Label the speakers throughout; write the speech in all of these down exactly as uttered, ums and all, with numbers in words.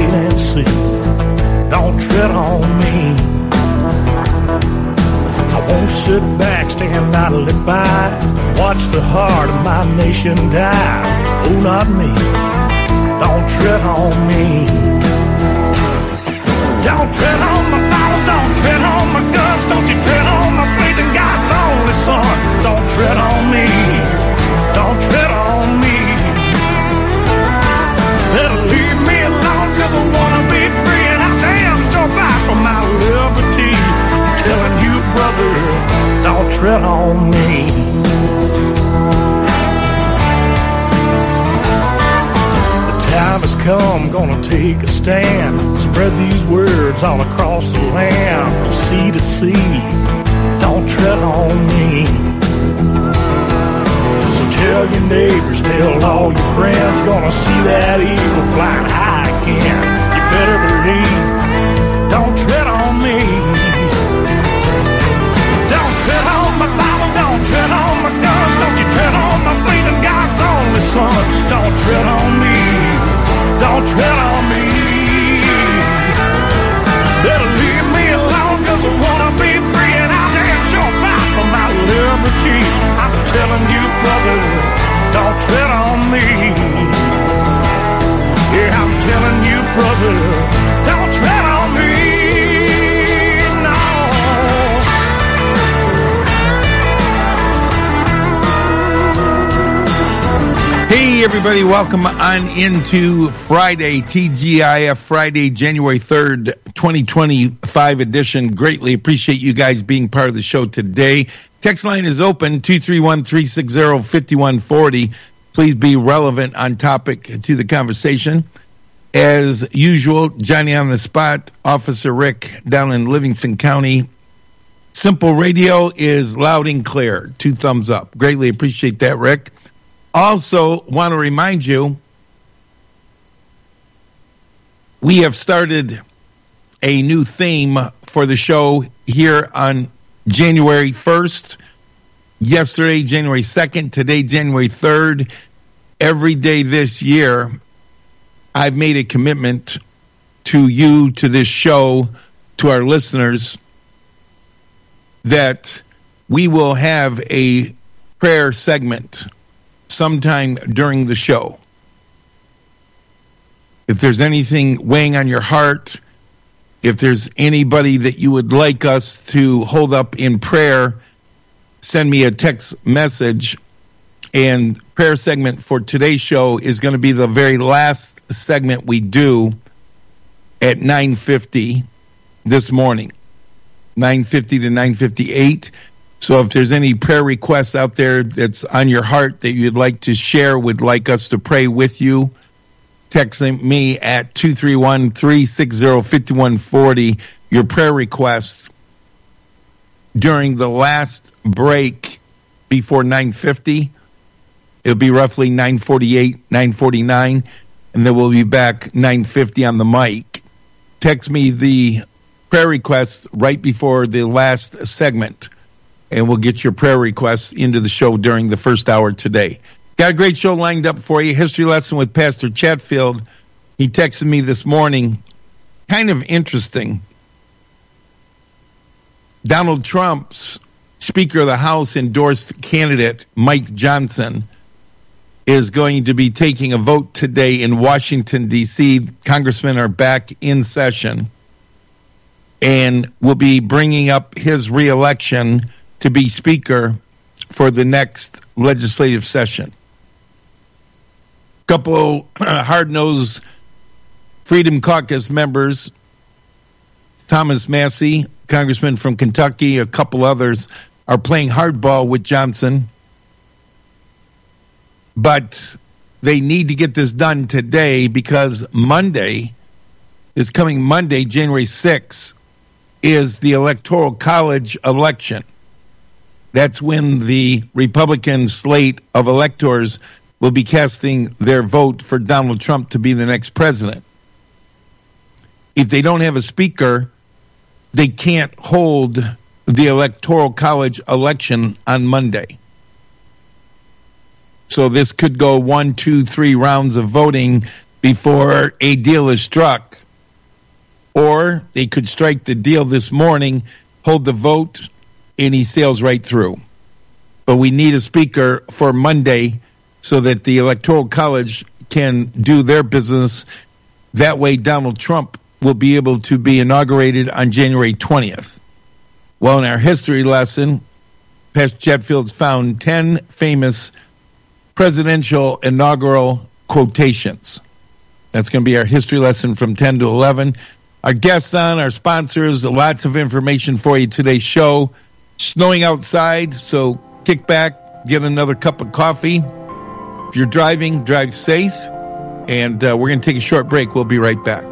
Speaker 1: and see. Don't tread on me. I won't sit back, stand idly by, watch the heart of my nation die. Oh, not me. Don't tread on me. Don't tread on my Bible, don't tread on my guns, don't you tread on my faith in God's only Son. Don't tread on me. Don't tread on me. Better leave me alone, cause I wanna be free, and I damn sure fight for my liberty. I'm telling you, brother, don't tread on me. The time has come, gonna take a stand, spread these words all across the land, from sea to sea. Don't tread on me. So tell your neighbors, tell all your friends, gonna see that eagle flying high again. You better believe, don't tread on me. Don't tread on my Bible, don't tread on my guns, don't you tread on my faith in God's only Son. Don't tread on me, don't tread on me. Better leave me alone, cause I wanna be free, and I'll damn sure fight for my liberty. I'm telling you, brother, don't tread on me. Yeah, I'm telling you, brother, don't tread on me. No.
Speaker 2: Hey, everybody, welcome on into Friday, T G I F Friday, January third, twenty twenty-five edition. Greatly appreciate you guys being part of the show today. Text line is open, two three one, three six zero, five one four zero. Please be relevant on topic to the conversation. As usual, Johnny on the spot, Officer Rick down in Livingston County. Simple Radio is loud and clear. Two thumbs up. Greatly appreciate that, Rick. Also, want to remind you, we have started a new theme for the show here on January first. Yesterday, January second. Today, January third. Every day this year, I've made a commitment to you, to this show, to our listeners, that we will have a prayer segment sometime during the show. If there's anything weighing on your heart, if there's anybody that you would like us to hold up in prayer, send me a text message. And prayer segment for today's show is going to be the very last segment we do at nine fifty this morning, nine fifty to nine fifty-eight. So if there's any prayer requests out there that's on your heart that you'd like to share, would like us to pray with you, text me at two three one, three six zero, five one four zero, your prayer requests during the last break before nine fifty. It'll be roughly nine forty-eight, nine forty-nine, and then we'll be back nine fifty on the mic. Text me the prayer requests right before the last segment, and we'll get your prayer requests into the show during the first hour today. Got a great show lined up for you. History lesson with Pastor Chatfield. He texted me this morning. Kind of interesting. Donald Trump's Speaker of the House endorsed candidate, Mike Johnson, is going to be taking a vote today in Washington, D C Congressmen are back in session and will be bringing up his reelection to be Speaker for the next legislative session. Couple uh, hard-nosed Freedom Caucus members, Thomas Massey, Congressman from Kentucky, a couple others, are playing hardball with Johnson. But they need to get this done today because Monday, is coming Monday, January sixth, is the Electoral College election. That's when the Republican slate of electors will be casting their vote for Donald Trump to be the next president. If they don't have a speaker, they can't hold the Electoral College election on Monday. So this could go one, two, three rounds of voting before a deal is struck. Or they could strike the deal this morning, hold the vote, and he sails right through. But we need a speaker for Monday so that the Electoral College can do their business. That way Donald Trump will be able to be inaugurated on January twentieth. Well, in our history lesson, Pastor Chatfield's found ten famous presidential inaugural quotations. That's going to be our history lesson from ten to eleven. Our guests on, our sponsors, lots of information for you today's show. Snowing outside, so kick back, get another cup of coffee. If you're driving, drive safe. And uh, we're going to take a short break. We'll be right back.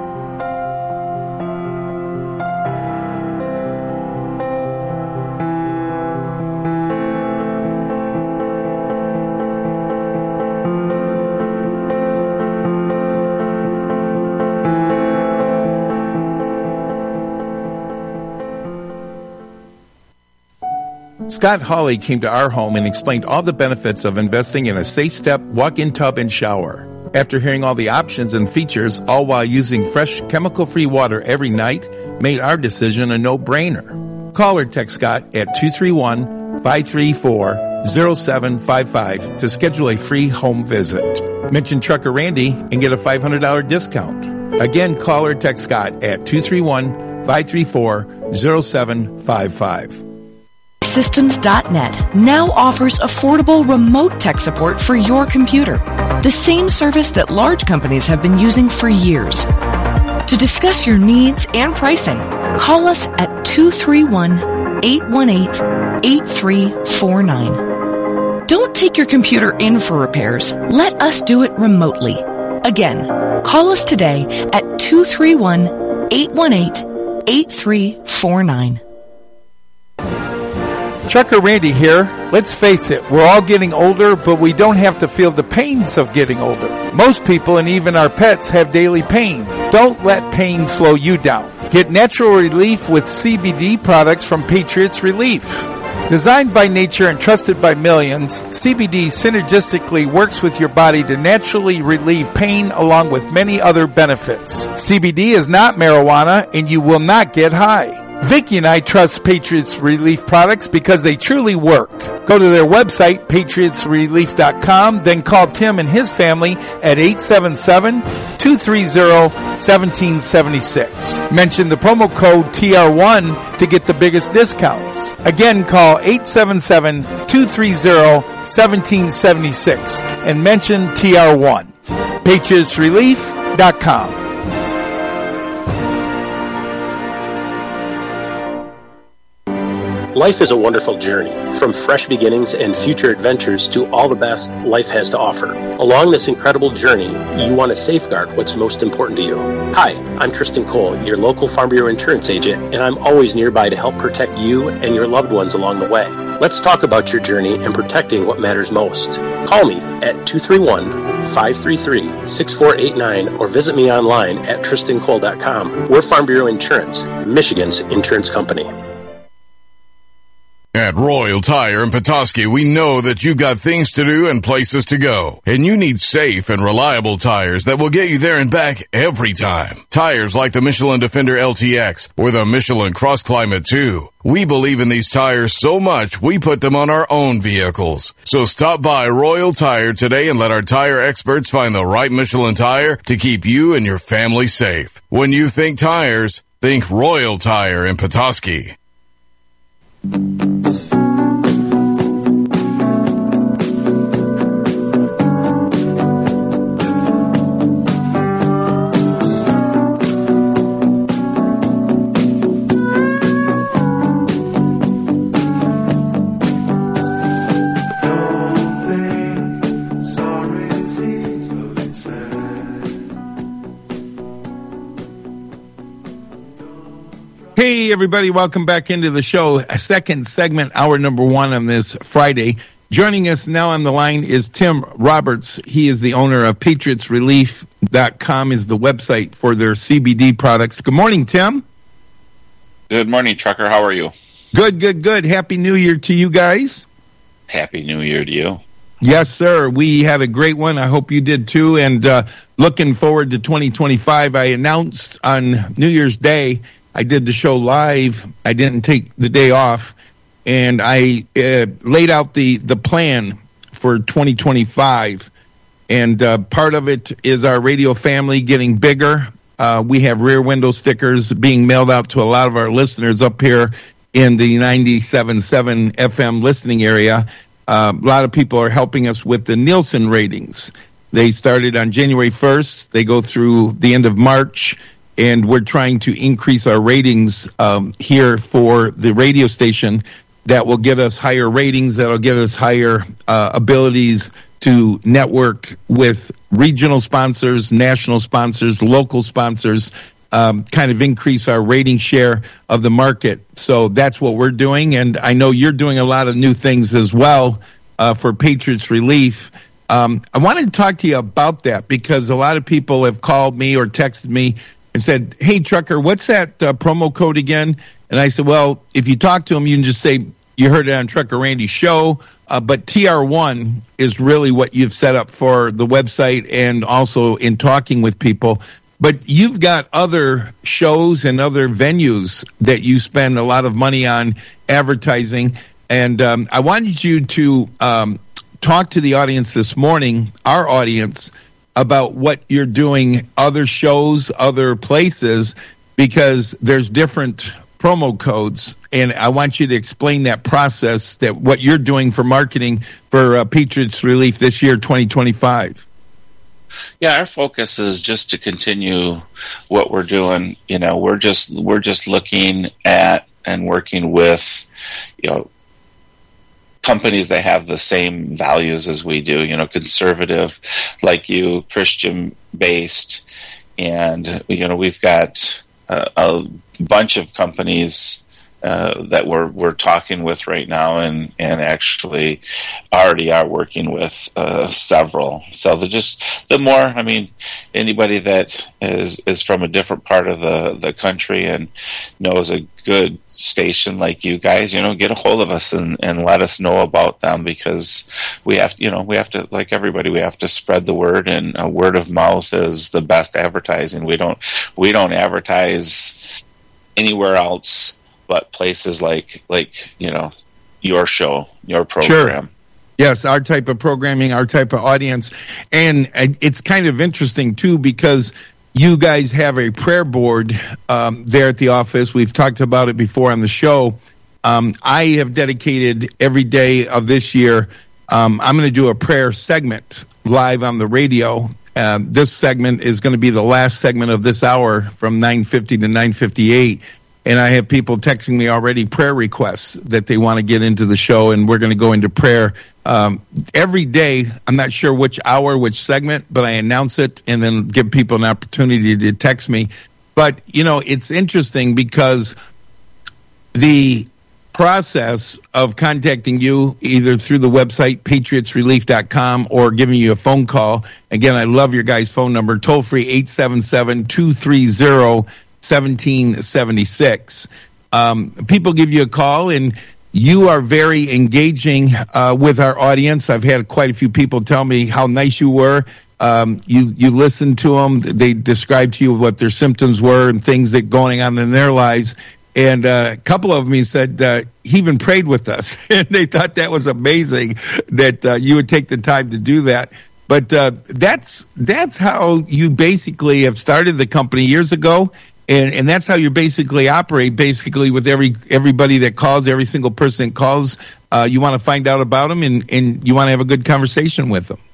Speaker 2: Scott Hawley came to our home and explained all the benefits of investing in a safe step walk-in tub and shower. After hearing all the options and features, all while using fresh, chemical-free water every night, made our decision a no-brainer. Call or text Scott at two three one, five three four, zero seven five five to schedule a free home visit. Mention Trucker Randy and get a five hundred dollars discount. Again, call or text Scott at two three one, five three four, zero seven five five.
Speaker 3: Systems dot net now offers affordable remote tech support for your computer, the same service that large companies have been using for years. To discuss your needs and pricing, call us at two three one, eight one eight, eight three four nine. Don't take your computer in for repairs. Let us do it remotely. Again, call us today at two three one, eight one eight, eight three four nine.
Speaker 4: Trucker Randy here. Let's face it, we're all getting older, but we don't have to feel the pains of getting older. Most people and even our pets have daily pain. Don't let pain slow you down. Get natural relief with C B D products from Patriots Relief. Designed by nature and trusted by millions, C B D synergistically works with your body to naturally relieve pain along with many other benefits. C B D is not marijuana and you will not get high. Vicki and I trust Patriots Relief products because they truly work. Go to their website, patriots relief dot com, then call Tim and his family at eight seven seven, two three zero, one seven seven six. Mention the promo code T R one to get the biggest discounts. Again, call eight seven seven, two three zero, one seven seven six and mention T R one. patriots relief dot com.
Speaker 5: Life is a wonderful journey, from fresh beginnings and future adventures to all the best life has to offer. Along this incredible journey, you want to safeguard what's most important to you. Hi, I'm Tristan Cole, your local Farm Bureau insurance agent, and I'm always nearby to help protect you and your loved ones along the way. Let's talk about your journey and protecting what matters most. Call me at two three one, five three three, six four eight nine or visit me online at tristan cole dot com. We're Farm Bureau Insurance, Michigan's insurance company.
Speaker 6: At Royal Tire in Petoskey, we know that you've got things to do and places to go, and you need safe and reliable tires that will get you there and back every time. Tires like the Michelin Defender L T X or the Michelin Cross Climate two. We believe in these tires so much, we put them on our own vehicles. So stop by Royal Tire today and let our tire experts find the right Michelin tire to keep you and your family safe. When you think tires, think Royal Tire in Petoskey.
Speaker 2: Hey, everybody, welcome back into the show. A second segment, hour number one on this Friday. Joining us now on the line is Tim Roberts. He is the owner of patriots relief dot com is the website for their C B D products. Good morning, Tim.
Speaker 7: Good morning, Trucker. How are you?
Speaker 2: Good, good, good. Happy New Year to you guys.
Speaker 7: Happy New Year to you.
Speaker 2: Yes, sir. We had a great one. I hope you did too. And uh, looking forward to twenty twenty-five. I announced on New Year's Day, I did the show live. I didn't take the day off. And I uh, laid out the, the plan for twenty twenty-five. And uh, part of it is our radio family getting bigger. Uh, we have rear window stickers being mailed out to a lot of our listeners up here in the ninety-seven point seven F M listening area. Uh, a lot of people are helping us with the Nielsen ratings. They started on January first. They go through the end of March, and we're trying to increase our ratings um, here for the radio station. That will get us higher ratings. That'll get us higher uh, abilities to network with regional sponsors, national sponsors, local sponsors, um, kind of increase our rating share of the market. So that's what we're doing. And I know you're doing a lot of new things as well uh, for Patriots Relief. Um, I wanted to talk to you about that because a lot of people have called me or texted me and said, hey, Trucker, what's that uh, promo code again? And I said, well, if you talk to them, you can just say you heard it on Trucker Randy's show. Uh, but T R one is really what you've set up for the website and also in talking with people. But you've got other shows and other venues that you spend a lot of money on advertising. And um, I wanted you to um, talk to the audience this morning, our audience, about what you're doing, other shows, other places, because there's different promo codes, and I want you to explain that process, that what you're doing for marketing for uh, Patriots Relief this year, twenty twenty-five.
Speaker 7: Yeah, our focus is just to continue what we're doing. You know, we're just we're just looking at and working with, you know, companies that have the same values as we do. You know, conservative, like you, Christian based, and you know, we've got uh, a bunch of companies uh, that we're we're talking with right now, and, and actually already are working with uh, several. So the just the more, I mean, anybody that is is from a different part of the, the country and knows a good station like you guys, you know, get a hold of us and, and let us know about them, because we have, you know, we have to, like everybody, we have to spread the word, and a word of mouth is the best advertising. We don't we don't advertise anywhere else but places like, like, you know, your show, your program.
Speaker 2: Sure. Yes, our type of programming, our type of audience. And it's kind of interesting, too, because you guys have a prayer board um, there at the office. We've talked about it before on the show. Um, I have dedicated every day of this year, um, I'm going to do a prayer segment live on the radio. Um, this segment is going to be the last segment of this hour from nine fifty to nine fifty-eight. And I have people texting me already prayer requests that they want to get into the show, and we're going to go into prayer um, every day. I'm not sure which hour, which segment, but I announce it and then give people an opportunity to text me. But, you know, it's interesting because the process of contacting you either through the website, patriots relief dot com, or giving you a phone call. Again, I love your guys' phone number, toll free eight seven seven, two three zero, seventeen seventy-six. Um, people give you a call, and you are very engaging uh, with our audience. I've had quite a few people tell me how nice you were. Um, you you listened to them. They described to you what their symptoms were and things that going on in their lives. And uh, a couple of them, he said, uh, he even prayed with us. And they thought that was amazing that uh, you would take the time to do that. But uh, that's that's how you basically have started the company years ago. And, and that's how you basically operate, basically, with every everybody that calls, every single person that calls. Uh, you want to find out about them, and, and you want to have a good conversation with them.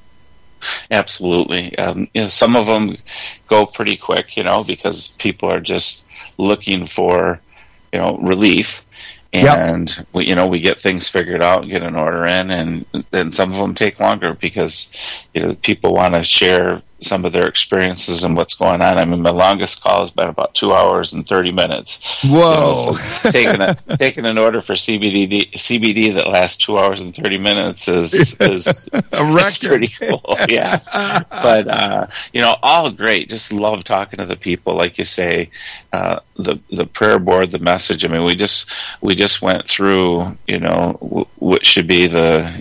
Speaker 7: Absolutely. Um, you know, some of them go pretty quick, you know, because people are just looking for, you know, relief. And, yep. we, you know, we get things figured out, get an order in, and then some of them take longer because, you know, people want to share some of their experiences and what's going on. I mean, my longest call has been about two hours and thirty minutes.
Speaker 2: Whoa!
Speaker 7: You know, so taking a taking an order for C B D C B D that lasts two hours and thirty minutes is is
Speaker 2: a record.
Speaker 7: Pretty cool. Yeah, but uh, you know, all great. Just love talking to the people, like you say, uh, the the prayer board, the message. I mean, we just we just went through, you know, w- what should be the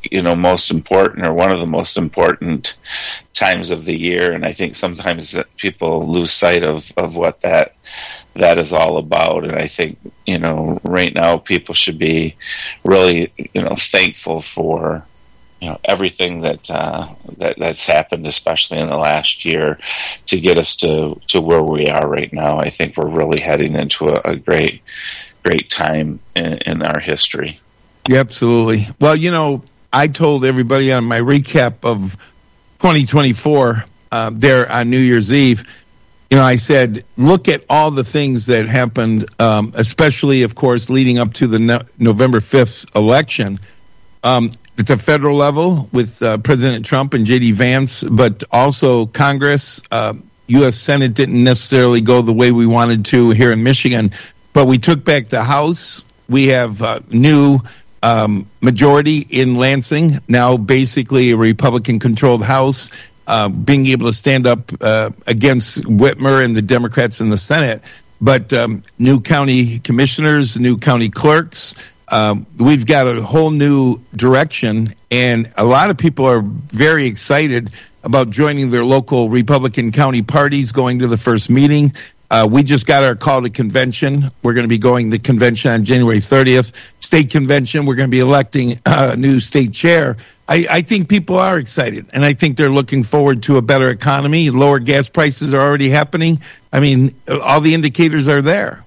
Speaker 7: you know, most important, or one of the most important times of the year. And I think sometimes that people lose sight of, of what that that is all about. And I think, you know, right now people should be really, you know, thankful for, you know, everything that uh, that that's happened, especially in the last year, to get us to, to where we are right now. I think we're really heading into a, a great, great time in, in our history.
Speaker 2: Yeah, absolutely. Well, you know, I told everybody on my recap of twenty twenty-four uh, there on New Year's Eve, you know, I said, look at all the things that happened, um, especially, of course, leading up to the no- November fifth election. Um, at the federal level with uh, President Trump and J D Vance, but also Congress, uh, U S Senate didn't necessarily go the way we wanted to here in Michigan, but we took back the House. We have a new um, majority in Lansing, now basically a Republican-controlled House, uh, being able to stand up uh, against Whitmer and the Democrats in the Senate. But um, new county commissioners, new county clerks. Um, we've got a whole new direction, and a lot of people are very excited about joining their local Republican county parties, going to the first meeting. Uh, we just got our call to convention. We're going to be going to convention on January thirtieth. State convention, we're going to be electing a new state chair. I, I think people are excited, and I think they're looking forward to a better economy. Lower gas prices are already happening. I mean, all the indicators are there.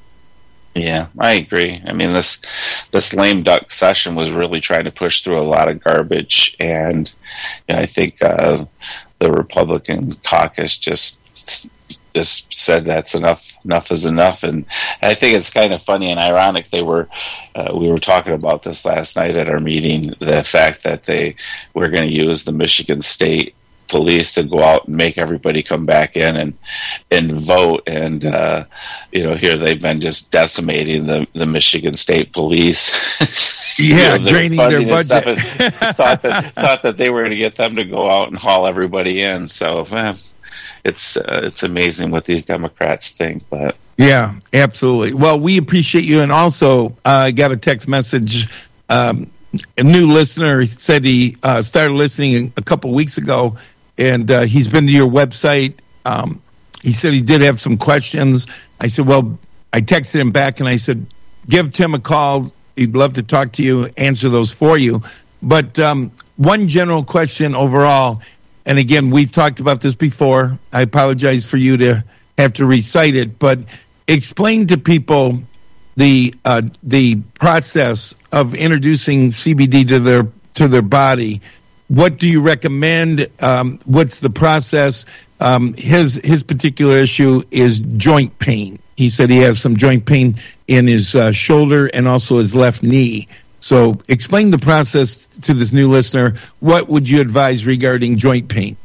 Speaker 7: Yeah, I agree. I mean, this this lame duck session was really trying to push through a lot of garbage, and you know, I think uh, the Republican caucus just just said that's enough. Enough is enough, and I think it's kind of funny and ironic. They were uh, we were talking about this last night at our meeting. The fact that they were going to use the Michigan State Police to go out and make everybody come back in and and vote, and uh, you know, here they've been just decimating the, the Michigan State Police.
Speaker 2: Yeah, you know,
Speaker 7: draining
Speaker 2: their budget.
Speaker 7: And thought that thought that they were going to get them to go out and haul everybody in. So eh, it's uh, it's amazing what these Democrats think, but
Speaker 2: yeah, absolutely. Well, we appreciate you, and also I uh, got a text message. Um, a new listener said he uh, started listening a couple weeks ago. And uh, he's been to your website. Um, he said he did have some questions. I said, well, I texted him back and I said, give Tim a call. He'd love to talk to you, answer those for you. But um, one general question overall, and again, we've talked about this before. I apologize for you to have to recite it, but explain to people the uh, the process of introducing C B D to their to their body. What do you recommend? Um, what's the process? Um, his his particular issue is joint pain. He said he has some joint pain in his uh, shoulder and also his left knee. So explain the process to this new listener. What would you advise regarding joint pain?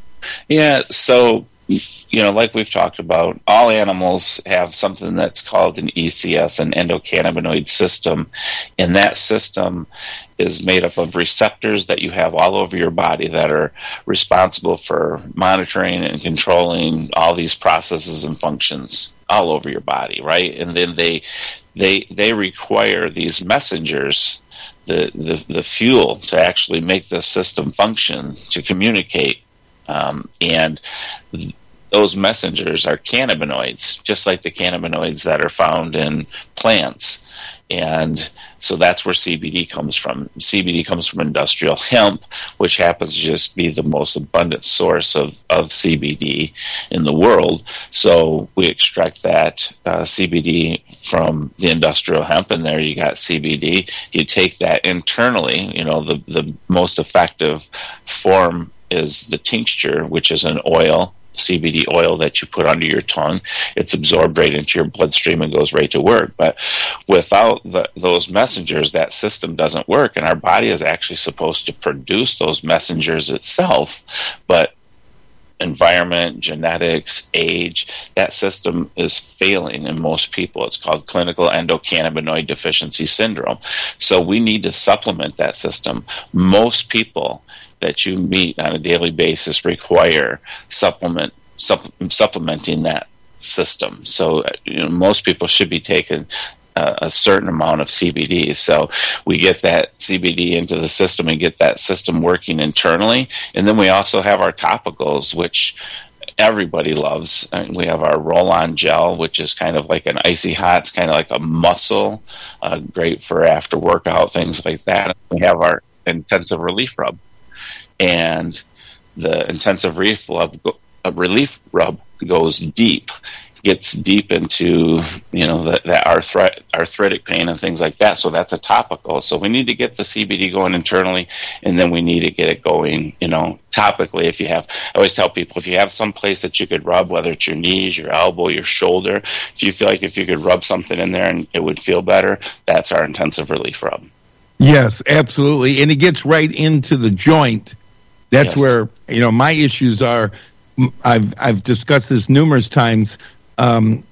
Speaker 7: Yeah, so, you know, like we've talked about, all animals have something that's called an E C S, an endocannabinoid system, and that system is made up of receptors that you have all over your body that are responsible for monitoring and controlling all these processes and functions all over your body, right? And then they they they require these messengers, the the, the fuel to actually make this system function, to communicate, um, and th- those messengers are cannabinoids, just like the cannabinoids that are found in plants. And so that's where C B D comes from. C B D comes from industrial hemp, which happens to just be the most abundant source of, of C B D in the world. So we extract that uh, C B D from the industrial hemp, and there you got C B D. You take that internally. You know, the, the most effective form is the tincture, which is an oil, C B D oil that you put under your tongue. It's absorbed right into your bloodstream and goes right to work. But without the, those messengers, that system doesn't work, and our body is actually supposed to produce those messengers itself. But environment, genetics, age, that system is failing in most people. It's called clinical endocannabinoid deficiency syndrome. So we need to supplement that system. Most people that you meet on a daily basis require supplement supp- supplementing that system. So you know, most people should be taking a, a certain amount of C B D. So we get that C B D into the system and get that system working internally. And then we also have our topicals, which everybody loves. And we have our roll-on gel, which is kind of like an icy hot. It's kind of like a muscle, uh, great for after workout, things like that. We have our intensive relief rub, and the intensive relief rub, uh, relief rub goes deep, gets deep into, you know, that, that arthrit- arthritic pain and things like that. So that's a topical. So we need to get the C B D going internally, and then we need to get it going, you know, topically. If you have, I always tell people, if you have some place that you could rub, whether it's your knees, your elbow, your shoulder, if you feel like if you could rub something in there and it would feel better, that's our intensive relief rub.
Speaker 2: Yes, absolutely. And it gets right into the joint. That's yes. where, you know, my issues are. I've I've discussed this numerous times. Um,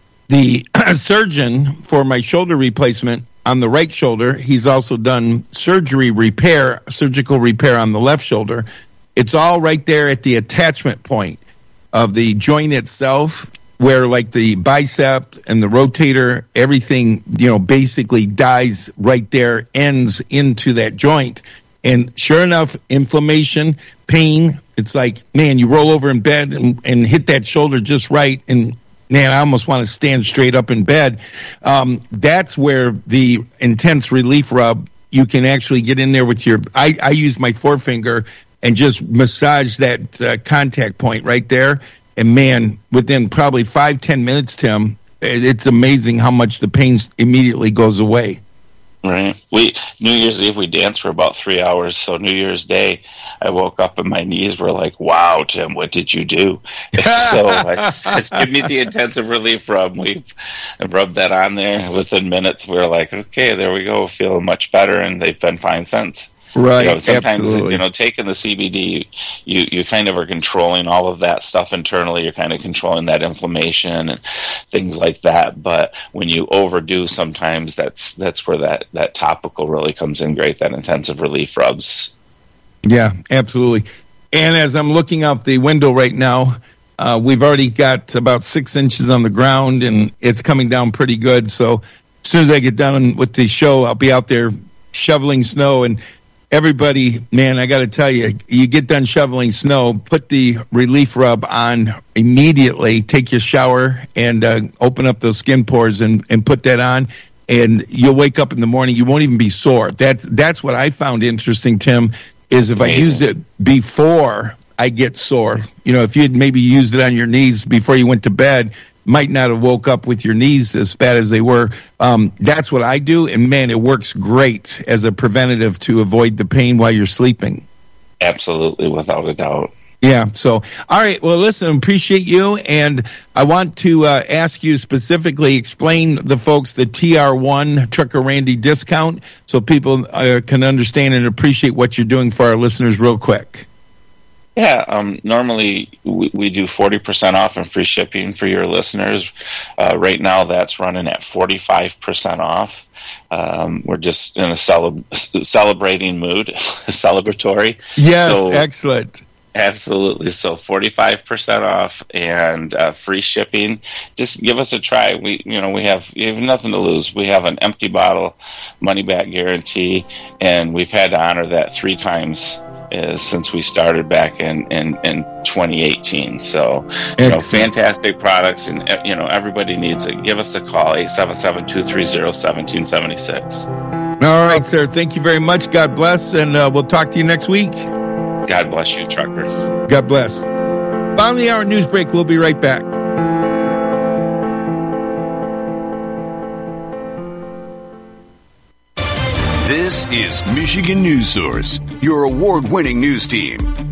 Speaker 2: the surgeon for my shoulder replacement on the right shoulder, he's also done surgery repair, surgical repair on the left shoulder. It's all right there at the attachment point of the joint itself, where like the bicep and the rotator, everything, you know, basically dies right there, ends into that joint. And sure enough, inflammation, pain, it's like, man, you roll over in bed and, and hit that shoulder just right, and man, I almost want to stand straight up in bed. Um, that's where the intense relief rub, you can actually get in there with your, I, I use my forefinger and just massage that uh, contact point right there. And man, within probably five, ten minutes, Tim, it's amazing how much the pain immediately goes away.
Speaker 7: Right. We New Year's Eve we danced for about three hours. So New Year's Day, I woke up and my knees were like, "Wow, Tim, what did you do?" So I said, "Give me the intensive relief rub." We rubbed that on there. Within minutes, we were like, "Okay, there we go, feeling much better," and they've been fine since.
Speaker 2: Right.
Speaker 7: You know, sometimes,
Speaker 2: absolutely.
Speaker 7: you know, taking the C B D, you, you kind of are controlling all of that stuff internally. You're kind of controlling that inflammation and things like that. But when you overdo, sometimes that's that's where that, that topical really comes in great, that intensive relief rubs.
Speaker 2: Yeah, absolutely. And as I'm looking out the window right now, uh, we've already got about six inches on the ground, and it's coming down pretty good. So as soon as I get done with the show, I'll be out there shoveling snow. And everybody, man, I got to tell you, you get done shoveling snow, put the relief rub on immediately, take your shower, and uh, open up those skin pores and, and put that on, and you'll wake up in the morning, you won't even be sore. That, that's what I found interesting, Tim, is if Amazing. I use it before I get sore. You know, if you had maybe used it on your knees before you went to bed, might not have woke up with your knees as bad as they were. Um, that's what I do, and man, it works great as a preventative to avoid the pain while you're sleeping.
Speaker 7: Absolutely, without a doubt.
Speaker 2: Yeah, so, all right, well, listen, appreciate you, and I want to uh, ask you specifically, explain the folks the T R one Trucker Randy discount so people uh, can understand and appreciate what you're doing for our listeners real quick.
Speaker 7: Yeah, um, normally we, we do forty percent off and free shipping for your listeners. Uh, right now that's running at forty-five percent off. Um, we're just in a cele- celebrating mood, celebratory.
Speaker 2: Yes,
Speaker 7: so,
Speaker 2: excellent.
Speaker 7: Absolutely. So forty-five percent off and uh, free shipping. Just give us a try. We, you know, we have, you have nothing to lose. We have an empty bottle money back guarantee, and we've had to honor that three times Uh, since we started back in, in, in twenty eighteen. So, you know, fantastic products, and, you know, everybody needs it. Give us a call, eight seven seven, two three zero, one seven seven six.
Speaker 2: All right, sir. Thank you very much. God bless, and uh, we'll talk to you next week.
Speaker 7: God bless you, Trucker.
Speaker 2: God bless. Following the hour news break, we'll be right back.
Speaker 8: This is Michigan News Source, your award-winning news team.